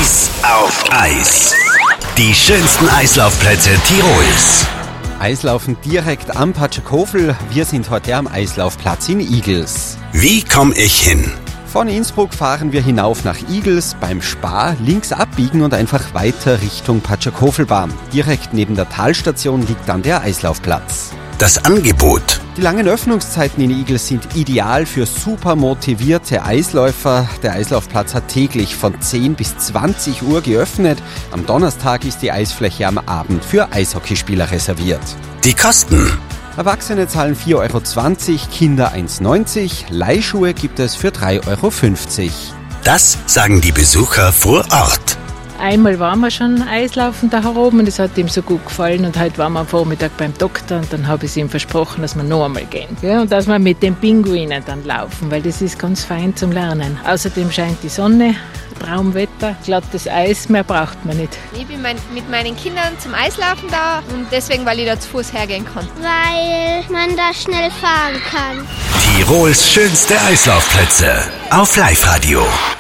Eis auf Eis. Die schönsten Eislaufplätze Tirols. Eislaufen direkt am Patschakofel. Wir sind heute am Eislaufplatz in Igls. Wie komme ich hin? Von Innsbruck fahren wir hinauf nach Igls, beim Spar links abbiegen und einfach weiter Richtung Patschakofelbahn. Direkt neben der Talstation liegt dann der Eislaufplatz. Das Angebot. Die langen Öffnungszeiten in Igls sind ideal für super motivierte Eisläufer. Der Eislaufplatz hat täglich von 10 bis 20 Uhr geöffnet. Am Donnerstag ist die Eisfläche am Abend für Eishockeyspieler reserviert. Die Kosten. Erwachsene zahlen 4,20 Euro, Kinder 1,90 €, Leihschuhe gibt es für 3,50 €. Das sagen die Besucher vor Ort. Einmal waren wir schon Eislaufen da oben und es hat ihm so gut gefallen und heute waren wir am Vormittag beim Doktor und dann habe ich ihm versprochen, dass wir noch einmal gehen. Ja, und dass wir mit den Pinguinen dann laufen, weil das ist ganz fein zum Lernen. Außerdem scheint die Sonne, Traumwetter, glattes Eis, mehr braucht man nicht. Ich bin mit meinen Kindern zum Eislaufen da und deswegen, weil ich da zu Fuß hergehen kann. Weil man da schnell fahren kann. Tirols schönste Eislaufplätze auf Live-Radio.